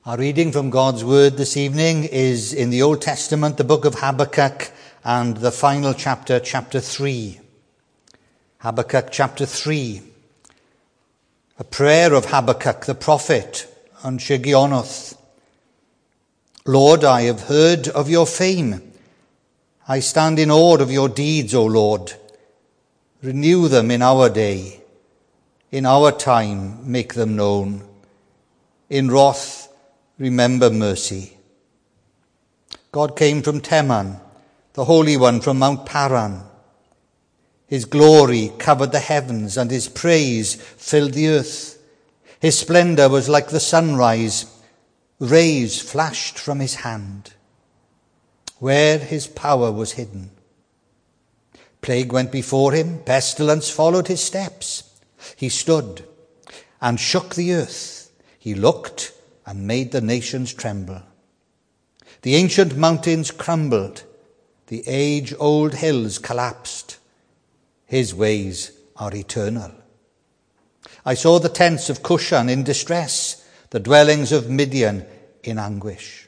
Our reading from God's Word this evening is in the Old Testament, the book of Habakkuk, and the final chapter, chapter 3. Habakkuk chapter 3. A prayer of Habakkuk the prophet on Shigionoth. Lord, I have heard of your fame. I stand in awe of your deeds, O Lord. Renew them in our day. In our time, make them known. In wrath, remember mercy. God came from Teman, the Holy One from Mount Paran. His glory covered the heavens, and his praise filled the earth. His splendor was like the sunrise. Rays flashed from his hand. Where his power was hidden. Plague went before him, pestilence followed his steps. He stood and shook the earth. He looked and made the nations tremble. The ancient mountains crumbled. The age-old hills collapsed. His ways are eternal. I saw the tents of Cushan in distress, the dwellings of Midian in anguish.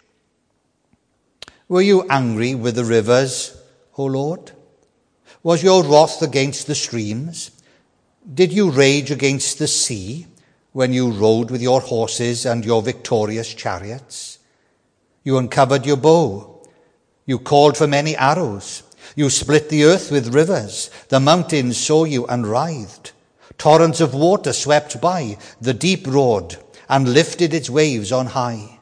Were you angry with the rivers, O Lord? Was your wrath against the streams? Did you rage against the sea when you rode with your horses and your victorious chariots? You uncovered your bow. You called for many arrows. You split the earth with rivers. The mountains saw you and writhed. Torrents of water swept by. The deep roared and lifted its waves on high.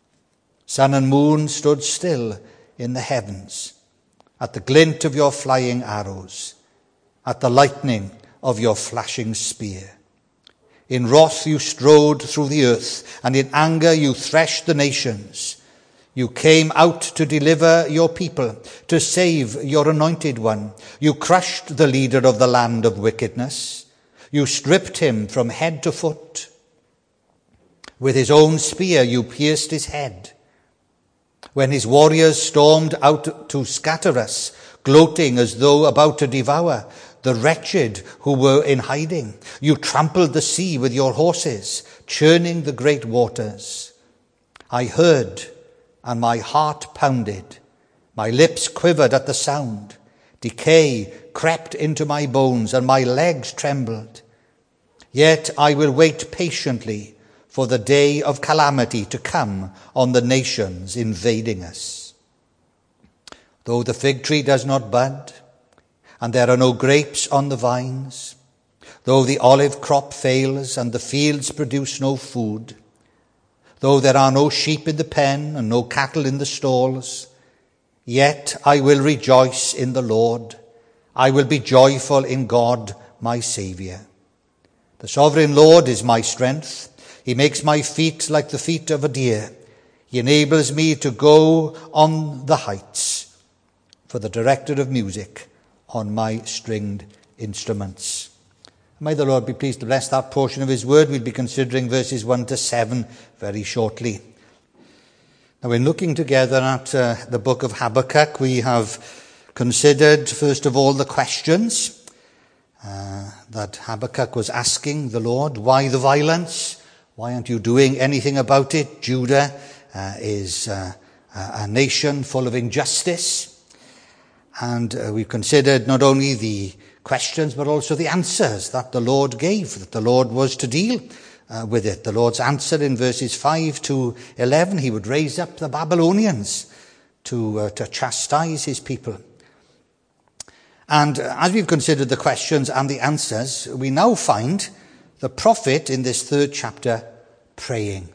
Sun and moon stood still in the heavens at the glint of your flying arrows, at the lightning of your flashing spear. In wrath you strode through the earth, and in anger you threshed the nations. You came out to deliver your people, to save your anointed one. You crushed the leader of the land of wickedness. You stripped him from head to foot. With his own spear you pierced his head. When his warriors stormed out to scatter us, gloating as though about to devour the wretched who were in hiding, you trampled the sea with your horses, churning the great waters. I heard, and my heart pounded. My lips quivered at the sound. Decay crept into my bones, and my legs trembled. Yet I will wait patiently for the day of calamity to come on the nations invading us. Though the fig tree does not bud, and there are no grapes on the vines, though the olive crop fails and the fields produce no food, though there are no sheep in the pen and no cattle in the stalls, yet I will rejoice in the Lord. I will be joyful in God, my Saviour. The sovereign Lord is my strength. He makes my feet like the feet of a deer. He enables me to go on the heights. For the director of music on my stringed instruments. May the Lord be pleased to bless that portion of his word. We'll be considering verses 1 to 7 very shortly. Now, in looking together at the book of Habakkuk, we have considered, first of all, the questions that Habakkuk was asking the Lord. Why the violence? Why aren't you doing anything about it? Judah is a nation full of injustice. And we've considered not only the questions, but also the answers that the Lord gave, that the Lord was to deal with it. The Lord's answer in verses 5 to 11, he would raise up the Babylonians to chastise his people. And as we've considered the questions and the answers, we now find the prophet in this third chapter praying.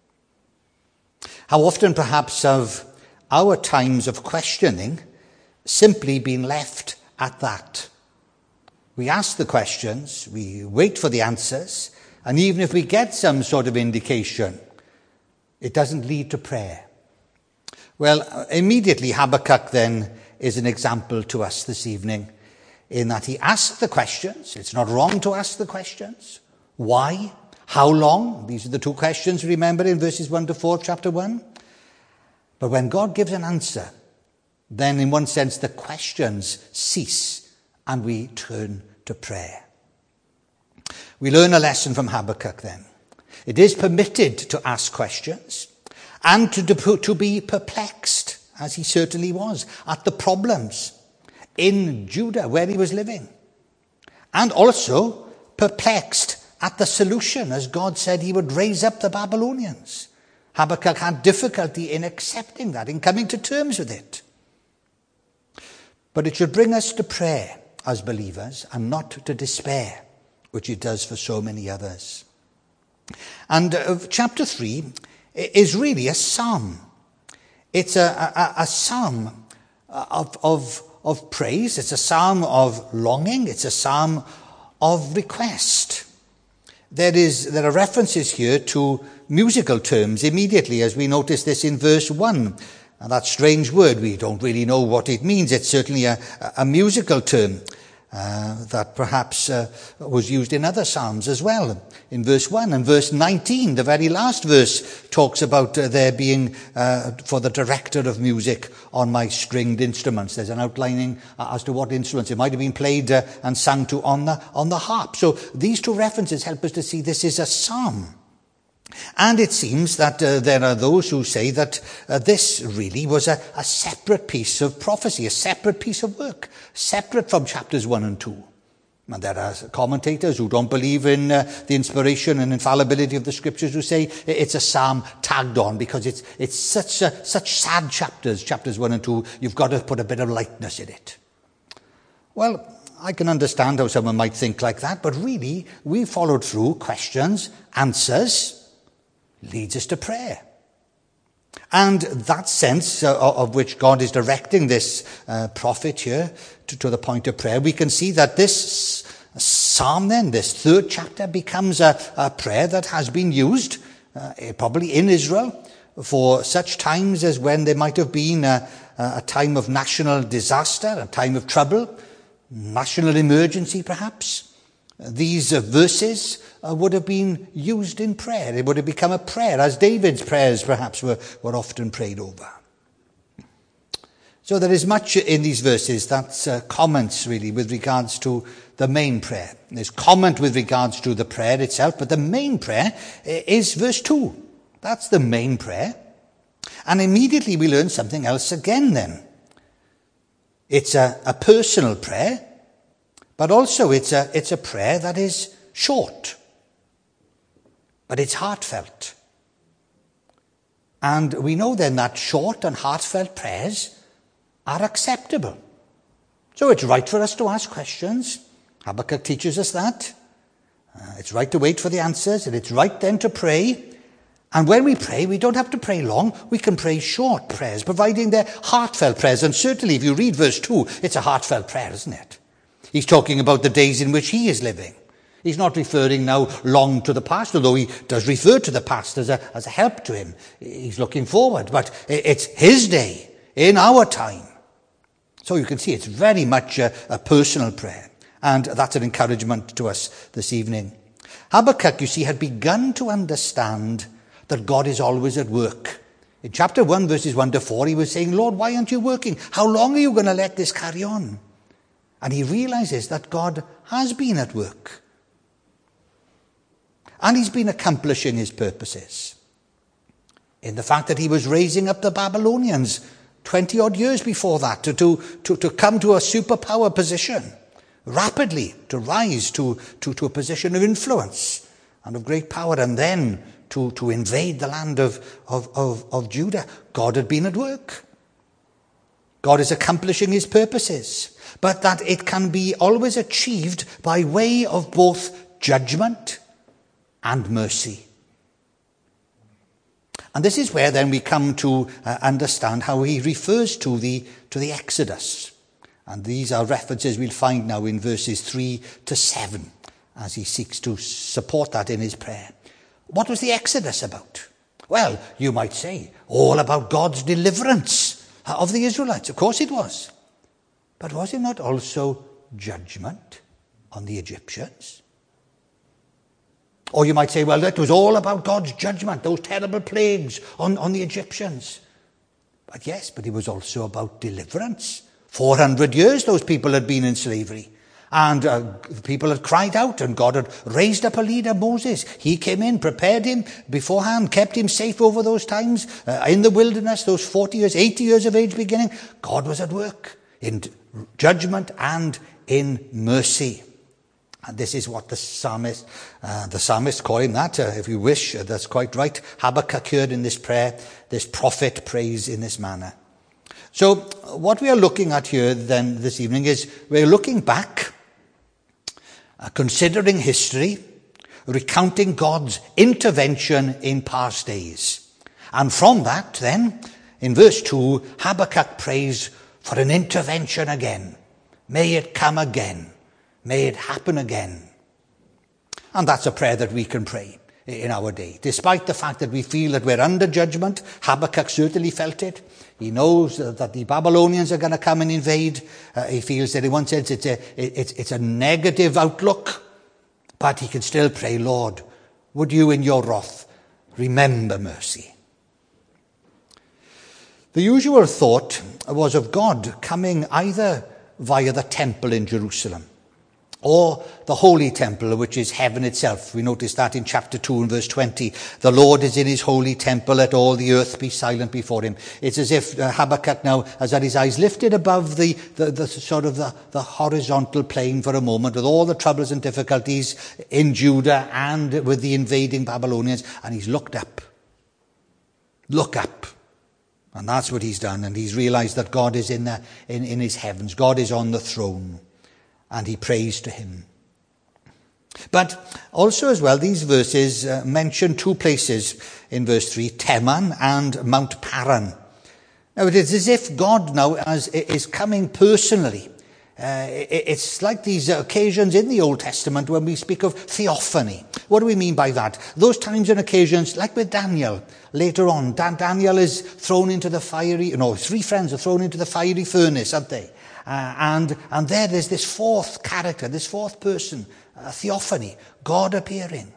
How often perhaps have our times of questioning simply been left at that? We ask the questions, we wait for the answers, and even if we get some sort of indication, it doesn't lead to prayer. Well, immediately Habakkuk then is an example to us this evening in that he asked the questions. It's not wrong to ask the questions. Why? How long? These are the two questions, remember, in verses 1 to 4 of chapter 1. But when God gives an answer, then in one sense the questions cease and we turn to prayer. We learn a lesson from Habakkuk then. It is permitted to ask questions. and to be perplexed, as he certainly was, at the problems in Judah where he was living. And also perplexed at the solution, as God said he would raise up the Babylonians. Habakkuk had difficulty in accepting that, in coming to terms with it. But it should bring us to prayer as believers and not to despair, which it does for so many others. And chapter 3 is really a psalm. It's a psalm of praise. It's a psalm of longing. It's a psalm of request. There are references here to musical terms immediately, as we notice this in verse 1. And that strange word, we don't really know what it means. It's certainly a musical term that perhaps was used in other psalms as well. In verse 1 and verse 19, the very last verse talks about there being for the director of music on my stringed instruments. There's an outlining as to what instruments. It might have been played and sung to on the harp. So these two references help us to see this is a psalm. And it seems that there are those who say that this really was a separate piece of prophecy, a separate piece of work, separate from chapters 1 and 2. And there are commentators who don't believe in the inspiration and infallibility of the scriptures who say it's a psalm tagged on because it's such sad chapters 1 and 2, you've got to put a bit of lightness in it. Well, I can understand how someone might think like that, but really we followed through questions, answers, leads us to prayer. And that sense of which God is directing this prophet here to the point of prayer, we can see that this psalm then, this third chapter, becomes a prayer that has been used probably in Israel for such times as when there might have been a time of national disaster, a time of trouble, national emergency perhaps. These verses would have been used in prayer. It would have become a prayer, as David's prayers perhaps were often prayed over. So there is much in these verses that's comments really with regards to the main prayer. There's comment with regards to the prayer itself, but the main prayer is verse 2. That's the main prayer. And immediately we learn something else again then. It's a personal prayer, but also it's a prayer that is short, but it's heartfelt. And we know then that short and heartfelt prayers are acceptable. So it's right for us to ask questions. Habakkuk teaches us that. It's right to wait for the answers, and it's right then to pray. And when we pray, we don't have to pray long. We can pray short prayers, providing they're heartfelt prayers. And certainly if you read verse 2, it's a heartfelt prayer, isn't it? He's talking about the days in which he is living. He's not referring now long to the past, although he does refer to the past as a help to him. He's looking forward, but it's his day, in our time. So you can see it's very much a personal prayer, and that's an encouragement to us this evening. Habakkuk, you see, had begun to understand that God is always at work. In chapter 1, verses 1 to 4, he was saying, Lord, why aren't you working? How long are you going to let this carry on? And he realizes that God has been at work. And he's been accomplishing his purposes. In the fact that he was raising up the Babylonians 20-odd years before that to come to a superpower position, rapidly to rise to a position of influence and of great power, and then to invade the land of Judah. God had been at work. God is accomplishing his purposes, but that it can be always achieved by way of both judgment and mercy. And this is where then we come to understand how he refers to the Exodus. And these are references we'll find now in verses 3 to 7 as he seeks to support that in his prayer. What was the Exodus about? Well, you might say, all about God's deliverance of the Israelites. Of course it was. But was it not also judgment on the Egyptians? Or you might say, well, that was all about God's judgment, those terrible plagues on the Egyptians. But yes, but it was also about deliverance. 400 years those people had been in slavery. And the people had cried out, and God had raised up a leader, Moses. He came in, prepared him beforehand, kept him safe over those times in the wilderness, those 40 years, 80 years of age beginning. God was at work in judgment and in mercy. And this is what the psalmist call him that, if you wish. That's quite right. Habakkuk heard in this prayer, this prophet prays in this manner. So what we are looking at here then this evening is we're looking back, considering history, recounting God's intervention in past days. And from that then, in verse 2, Habakkuk prays for an intervention again. May it come again. May it happen again. And that's a prayer that we can pray in our day. Despite the fact that we feel that we're under judgment, Habakkuk certainly felt it. He knows that the Babylonians are going to come and invade. He feels that in one sense it's a negative outlook. But he can still pray, Lord, would you in your wrath remember mercy? The usual thought was of God coming either via the temple in Jerusalem or the holy temple, which is heaven itself. We notice that in chapter 2 and verse 20. The Lord is in his holy temple, let all the earth be silent before him. It's as if Habakkuk now has had his eyes lifted above the horizontal plane for a moment, with all the troubles and difficulties in Judah and with the invading Babylonians, and he's looked up. Look up. And that's what he's done, and he's realized that God is in his heavens. God is on the throne. And he prays to him. But also as well, these verses mention two places in verse 3, Teman and Mount Paran. Now it is as if God now is coming personally. It's like these occasions in the Old Testament when we speak of theophany. What do we mean by that? Those times and occasions, like with Daniel, later on, Daniel is thrown into the three friends are thrown into the fiery furnace, aren't they? And there's this fourth character, this fourth person, a theophany, God appearing.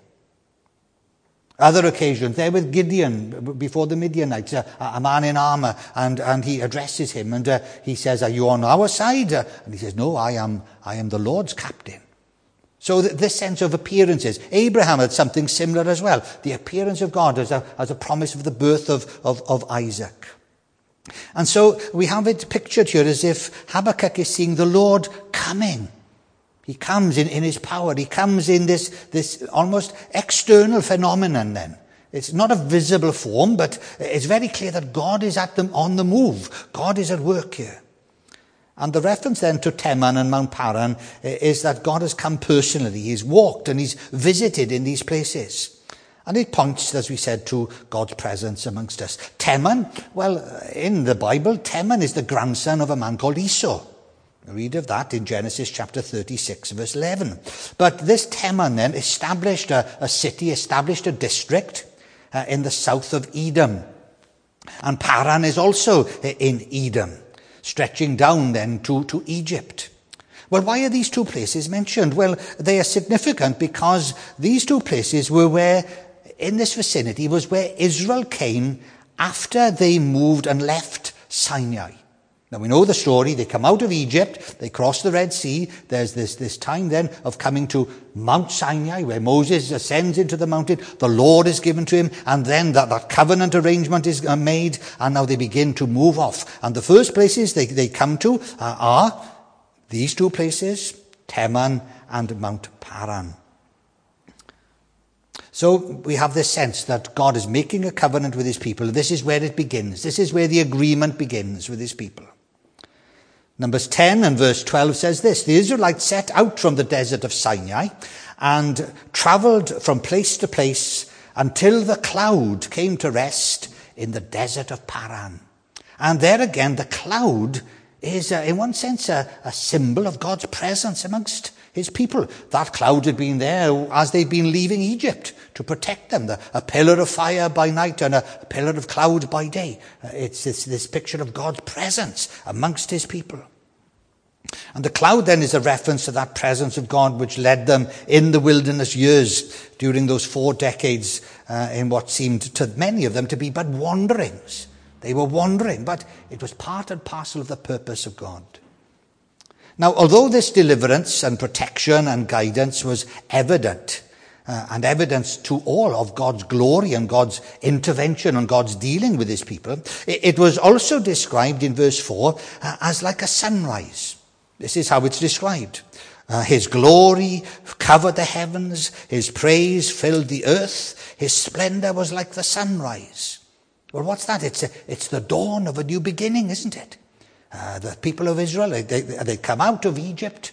Other occasions, there with Gideon, before the Midianites, a man in armor, and he addresses him, and he says, are you on our side? And he says, no, I am the Lord's captain. So this sense of appearances. Abraham had something similar as well, the appearance of God as a promise of the birth of Isaac. And so we have it pictured here as if Habakkuk is seeing the Lord coming. He comes in his power. He comes in this almost external phenomenon then. It's not a visible form, but it's very clear that God is on the move. God is at work here. And the reference then to Teman and Mount Paran is that God has come personally. He's walked and he's visited in these places. And it points, as we said, to God's presence amongst us. Teman, well, in the Bible, Teman is the grandson of a man called Esau. We read of that in Genesis chapter 36, verse 11. But this Teman then established a city, established a district in the south of Edom. And Paran is also in Edom, stretching down then to Egypt. Well, why are these two places mentioned? Well, they are significant because these two places were where, in this vicinity, was where Israel came after they moved and left Sinai. Now, we know the story. They come out of Egypt. They cross the Red Sea. There's this time then of coming to Mount Sinai, where Moses ascends into the mountain. The Lord is given to him. And then that covenant arrangement is made. And now they begin to move off. And the first places they come to are these two places, Teman and Mount Paran. So we have this sense that God is making a covenant with his people. This is where it begins. This is where the agreement begins with his people. Numbers 10 and verse 12 says this: the Israelites set out from the desert of Sinai and travelled from place to place until the cloud came to rest in the desert of Paran. And there again, the cloud is, in one sense, a symbol of God's presence amongst his people. That cloud had been there as they'd been leaving Egypt to protect them. A pillar of fire by night and a pillar of cloud by day. It's this picture of God's presence amongst his people. And the cloud then is a reference to that presence of God which led them in the wilderness years during those 4 decades in what seemed to many of them to be but wanderings. They were wandering, but it was part and parcel of the purpose of God. Now, although this deliverance and protection and guidance was evident, and evidence to all of God's glory and God's intervention and God's dealing with his people, it was also described in verse 4 as like a sunrise. This is how it's described. His glory covered the heavens, his praise filled the earth, his splendor was like the sunrise. Well, what's that? It's the dawn of a new beginning, isn't it? The people of Israel, they come out of Egypt.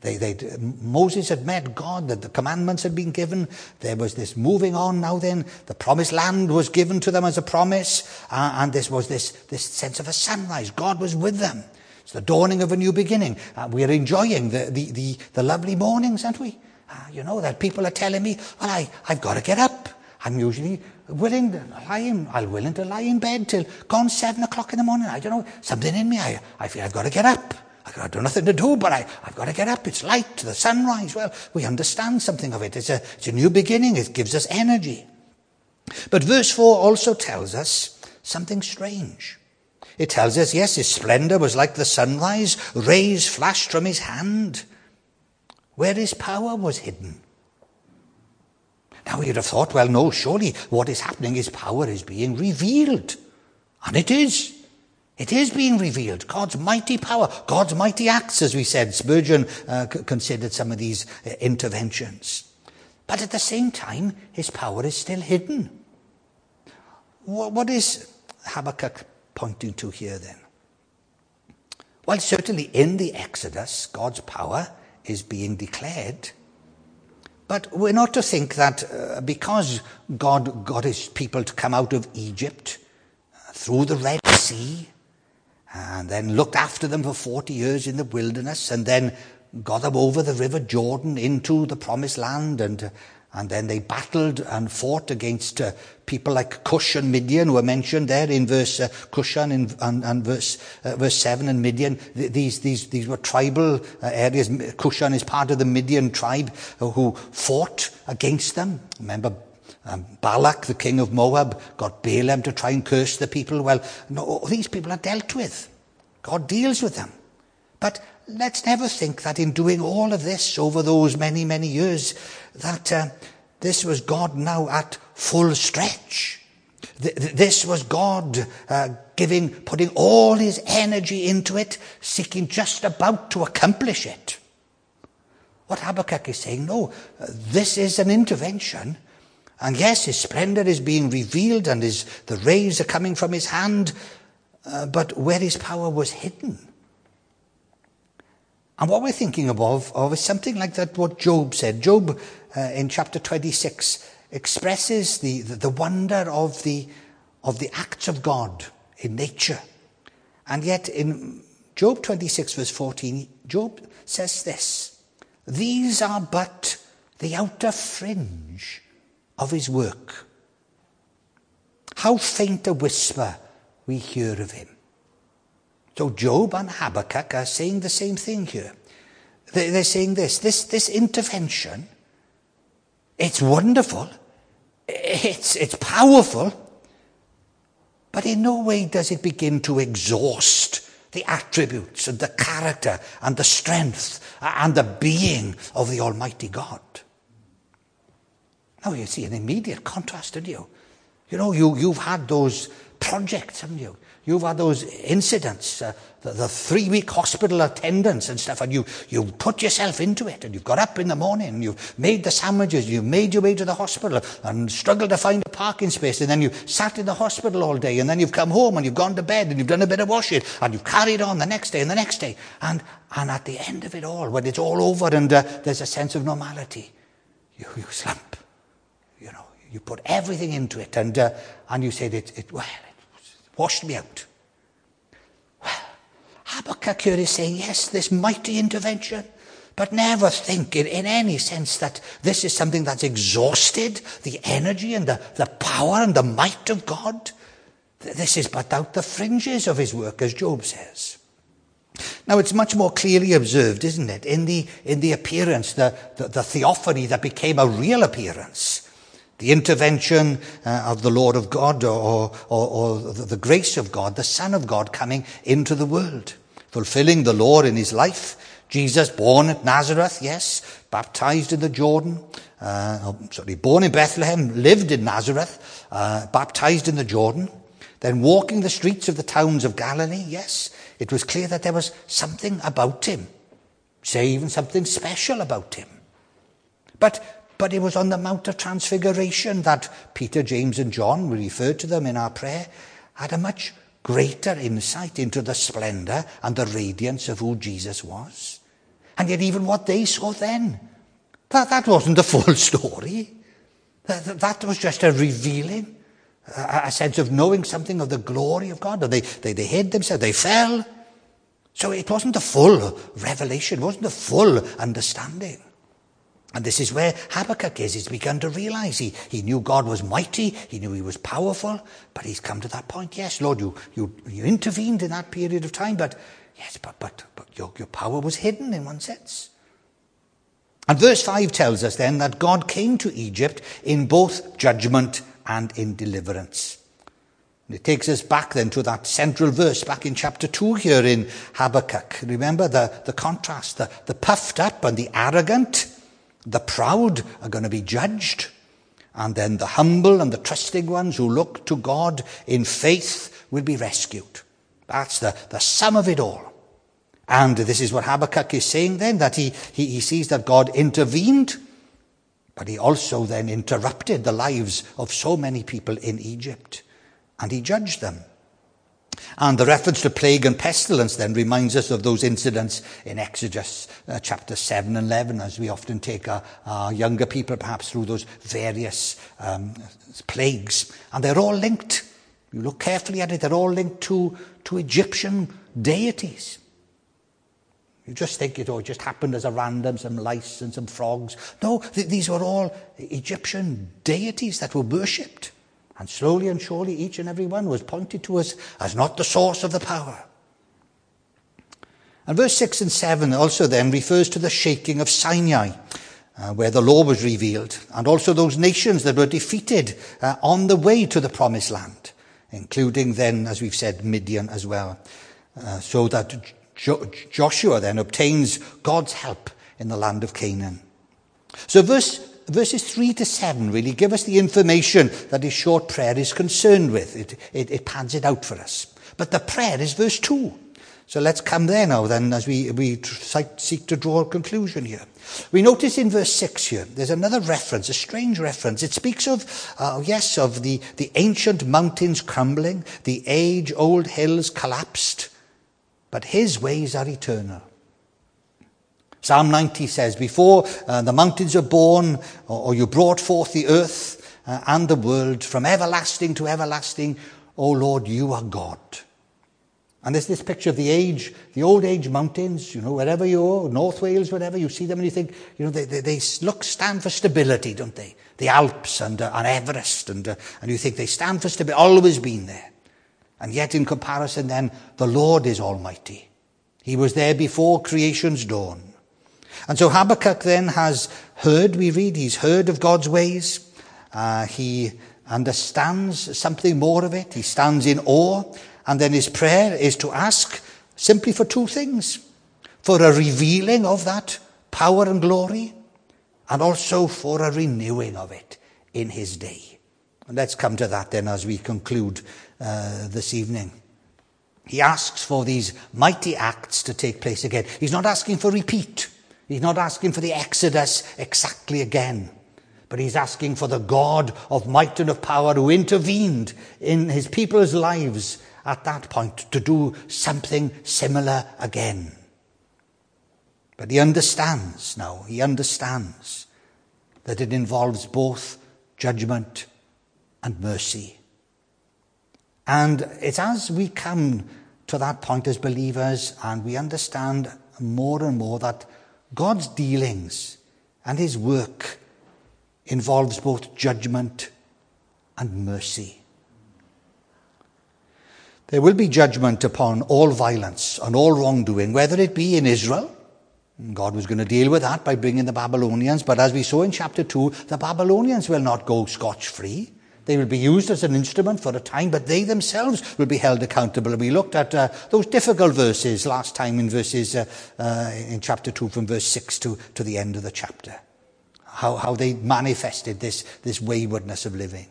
Moses had met God, that the commandments had been given. There was this moving on now then. The promised land was given to them as a promise. And this was this sense of a sunrise. God was with them. It's the dawning of a new beginning. We're enjoying the lovely mornings, aren't we? That people are telling me, well, I've got to get up. I'm usually willing to lie in bed till gone 7 o'clock in the morning. I don't know, something in me. I feel I've got to get up. I've got nothing to do, but I've got to get up. It's light, the sunrise. Well, we understand something of it. It's a new beginning. It gives us energy. But verse 4 also tells us something strange. It tells us, yes, his splendor was like the sunrise. Rays flashed from his hand. Where his power was hidden. Now you'd have thought, well, no, surely what is happening, his power is being revealed. And it is. It is being revealed. God's mighty power, God's mighty acts, as we said. Spurgeon considered some of these interventions. But at the same time, his power is still hidden. What is Habakkuk pointing to here then? Well, certainly in the Exodus, God's power is being declared. But we're not to think that because God got his people to come out of Egypt through the Red Sea, and then looked after them for 40 years in the wilderness, and then got them over the River Jordan into the Promised Land, and then they battled and fought against people like Cush and Midian, who are mentioned there in verse Cushan and verse 7, and Midian. These were tribal areas. Cushan is part of the Midian tribe who fought against them. Remember, Balak, the king of Moab, got Balaam to try and curse the people. Well, no, these people are dealt with. God deals with them. But let's never think that in doing all of this over those many, many years, that this was God now at full stretch. This was God putting all his energy into it, seeking just about to accomplish it. What Habakkuk is saying, no, this is an intervention. And yes, his splendor is being revealed and the rays are coming from his hand, but where his power was hidden. And what we're thinking of is something like that, what Job said. Job, in chapter 26, expresses the wonder of the acts of God in nature. And yet in Job 26, verse 14, Job says this: these are but the outer fringe of his work. How faint a whisper we hear of him. So Job and Habakkuk are saying the same thing here. They're saying this intervention, it's wonderful, it's powerful, but in no way does it begin to exhaust the attributes and the character and the strength and the being of the Almighty God. Now you see an immediate contrast, don't you? You know, you've had those projects, haven't you? You've had those incidents, the 3-week hospital attendance and stuff, and you put yourself into it, and you've got up in the morning, and you've made the sandwiches, you've made your way to the hospital, and struggled to find a parking space, and then you sat in the hospital all day, and then you've come home, and you've gone to bed, and you've done a bit of washing, and you've carried on the next day, and the next day, and at the end of it all, when it's all over, and there's a sense of normality, you slump. You know, you put everything into it, and you said it washed me out. Well, Habakkuk here is saying, yes, this mighty intervention, but never think in any sense that this is something that's exhausted the energy and the power and the might of God. This is but out the fringes of his work, as Job says. Now it's much more clearly observed, isn't it, in the appearance, the theophany that became a real appearance. The intervention of the Lord of God or the grace of God, the Son of God coming into the world, fulfilling the law in his life, Jesus born at Nazareth, yes, baptized in the Jordan, born in Bethlehem, lived in Nazareth, baptized in the Jordan, then walking the streets of the towns of Galilee, yes, it was clear that there was something about him, say even something special about him. But it was on the Mount of Transfiguration that Peter, James and John, we referred to them in our prayer, had a much greater insight into the splendor and the radiance of who Jesus was. And yet even what they saw then, that wasn't the full story. That was just a revealing, a sense of knowing something of the glory of God. They hid themselves, they fell. So it wasn't the full revelation, it wasn't the full understanding. And this is where Habakkuk is. He's begun to realize he knew God was mighty, he knew he was powerful, but he's come to that point. Yes, Lord, you intervened in that period of time, but your power was hidden in one sense. And verse 5 tells us then that God came to Egypt in both judgment and in deliverance. And it takes us back then to that central verse back in chapter 2 here in Habakkuk. Remember the contrast, the puffed up and the arrogant, the proud are going to be judged, and then the humble and the trusting ones who look to God in faith will be rescued. That's the sum of it all. And this is what Habakkuk is saying then, that he sees that God intervened, but he also then interrupted the lives of so many people in Egypt, and he judged them. And the reference to plague and pestilence then reminds us of those incidents in Exodus chapter 7 and 11, as we often take our younger people perhaps through those various plagues. And they're all linked. You look carefully at it, they're all linked to Egyptian deities. You just think it just happened as a random, some lice and some frogs. No, these were all Egyptian deities that were worshipped. And slowly and surely each and every one was pointed to us as not the source of the power. And verse 6 and 7 also then refers to the shaking of Sinai, where the law was revealed, and also those nations that were defeated on the way to the promised land, including then, as we've said, Midian as well, so that Joshua then obtains God's help in the land of Canaan. So verses 3 to 7 really give us the information that his short prayer is concerned with. It pads it out for us. But the prayer is verse 2. So let's come there now then as we seek to draw a conclusion here. We notice in verse 6 here, there's another reference, a strange reference. It speaks of the ancient mountains crumbling, the age-old hills collapsed, but his ways are eternal. Psalm 90 says, before the mountains were born, or you brought forth the earth and the world, from everlasting to everlasting, O Lord, you are God. And there's this picture of the old age mountains, wherever you are, North Wales, whatever, you see them and you think, they stand for stability, don't they? The Alps and Everest, and you think they stand for stability, always been there. And yet in comparison then, the Lord is almighty. He was there before creation's dawn. And so Habakkuk then has heard, we read, he's heard of God's ways. He understands something more of it. He stands in awe. And then his prayer is to ask simply for two things. For a revealing of that power and glory, and also for a renewing of it in his day. And let's come to that then as we conclude this evening. He asks for these mighty acts to take place again. He's not asking for repeat. He's not asking for the Exodus exactly again. But he's asking for the God of might and of power who intervened in his people's lives at that point to do something similar again. But he understands now, that it involves both judgment and mercy. And it's as we come to that point as believers and we understand more and more that God's dealings and his work involves both judgment and mercy. There will be judgment upon all violence and all wrongdoing, whether it be in Israel. God was going to deal with that by bringing the Babylonians. But as we saw in chapter 2, the Babylonians will not go scotch-free. They will be used as an instrument for a time, but they themselves will be held accountable. And we looked at those difficult verses last time in chapter 2 from verse 6 to the end of the chapter. How they manifested this waywardness of living.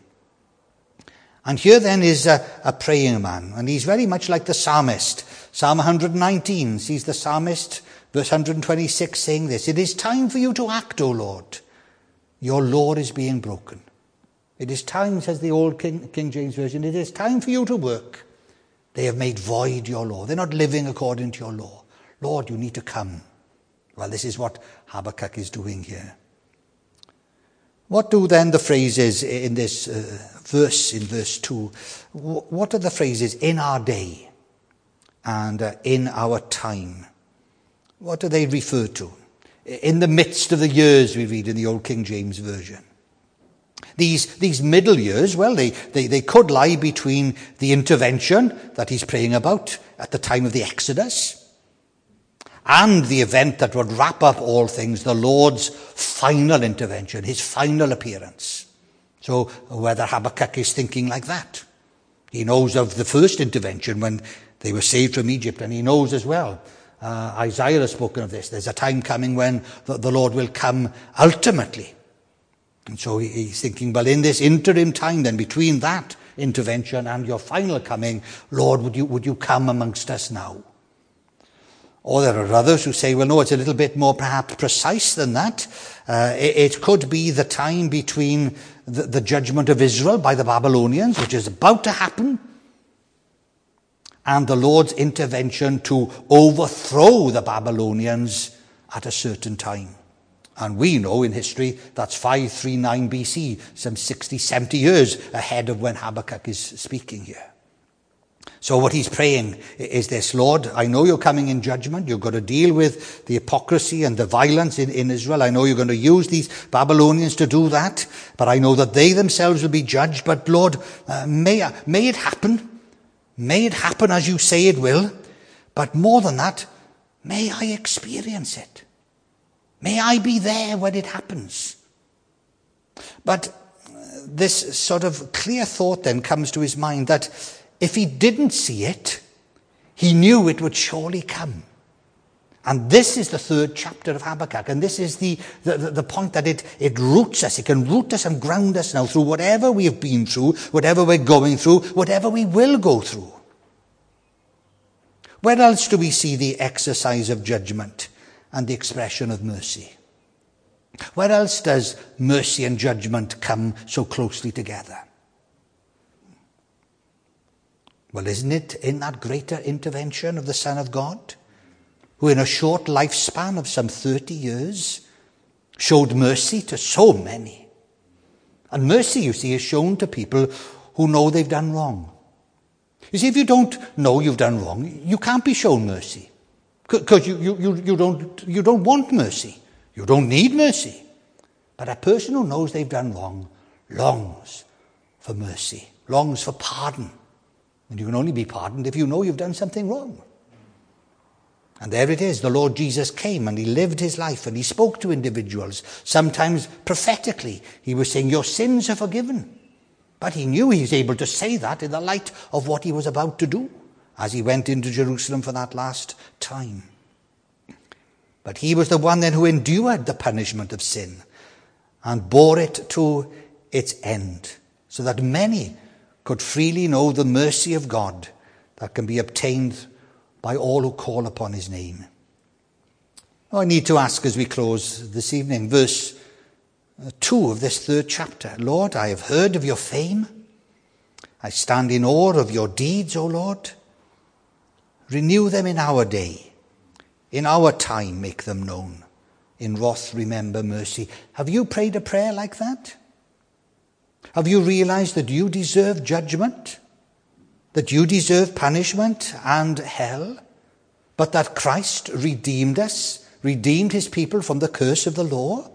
And here then is a praying man, and he's very much like the psalmist. Psalm 119 sees the psalmist, verse 126, saying this: "It is time for you to act, O Lord. Your law is being broken." It is time, says the old King James Version, it is time for you to work. They have made void your law. They're not living according to your law. Lord, you need to come. Well, this is what Habakkuk is doing here. What do then the phrases in this verse, in verse 2, what are the phrases in our day and in our time? What do they refer to? In the midst of the years, we read in the old King James Version. These middle years, well, they could lie between the intervention that he's praying about at the time of the Exodus and the event that would wrap up all things, the Lord's final intervention, his final appearance. So whether Habakkuk is thinking like that. He knows of the first intervention when they were saved from Egypt, and he knows as well, Isaiah has spoken of this, there's a time coming when the Lord will come ultimately. And so he's thinking, well, in this interim time then, between that intervention and your final coming, Lord, would you come amongst us now? Or there are others who say, well, no, it's a little bit more perhaps precise than that. It could be the time between the judgment of Israel by the Babylonians, which is about to happen, and the Lord's intervention to overthrow the Babylonians at a certain time. And we know in history that's 539 BC, some 60, 70 years ahead of when Habakkuk is speaking here. So what he's praying is this: Lord, I know you're coming in judgment. You're going to deal with the hypocrisy and the violence in Israel. I know you're going to use these Babylonians to do that, but I know that they themselves will be judged. But Lord, may it happen. May it happen as you say it will. But more than that, may I experience it. May I be there when it happens. But this sort of clear thought then comes to his mind that if he didn't see it, he knew it would surely come. And this is the third chapter of Habakkuk. And this is the point that it roots us. It can root us and ground us now through whatever we have been through, whatever we're going through, whatever we will go through. Where else do we see the exercise of judgment and the expression of mercy? Where else does mercy and judgment come so closely together? Well, isn't it in that greater intervention of the Son of God, who in a short lifespan of some 30 years showed mercy to so many? And mercy, you see, is shown to people who know they've done wrong. You see, if you don't know you've done wrong, you can't be shown mercy. Because you don't want mercy. You don't need mercy. But a person who knows they've done wrong longs for mercy, longs for pardon. And you can only be pardoned if you know you've done something wrong. And there it is. The Lord Jesus came and he lived his life and he spoke to individuals. Sometimes prophetically, he was saying, your sins are forgiven. But he knew he was able to say that in the light of what he was about to do as he went into Jerusalem for that last time. But he was the one then who endured the punishment of sin and bore it to its end, so that many could freely know the mercy of God that can be obtained by all who call upon his name. Now I need to ask as we close this evening, verse 2 of this third chapter. Lord, I have heard of your fame. I stand in awe of your deeds, O Lord. Renew them in our day. In our time, make them known. In wrath, remember mercy. Have you prayed a prayer like that? Have you realized that you deserve judgment? That you deserve punishment and hell? But that Christ redeemed us, redeemed his people from the curse of the law?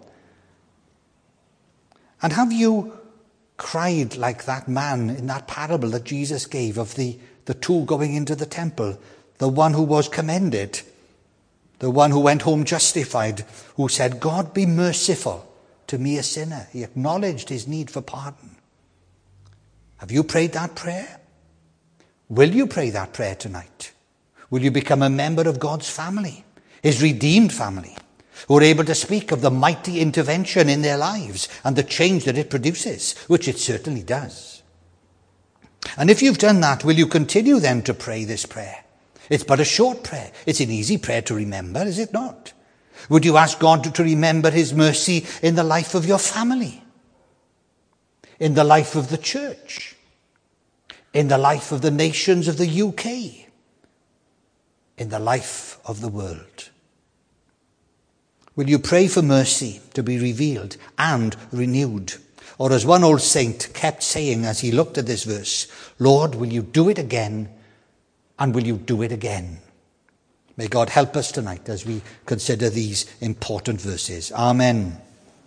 And have you cried like that man in that parable that Jesus gave of the two going into the temple? The one who was commended, the one who went home justified, who said, God be merciful to me a sinner. He acknowledged his need for pardon. Have you prayed that prayer? Will you pray that prayer tonight? Will you become a member of God's family, his redeemed family, who are able to speak of the mighty intervention in their lives and the change that it produces, which it certainly does? And if you've done that, will you continue then to pray this prayer? It's but a short prayer. It's an easy prayer to remember, is it not? Would you ask God to remember his mercy in the life of your family, in the life of the church, in the life of the nations of the UK, in the life of the world? Will you pray for mercy to be revealed and renewed? Or as one old saint kept saying as he looked at this verse, Lord, will you do it again, and will you do it again? May God help us tonight as we consider these important verses. Amen.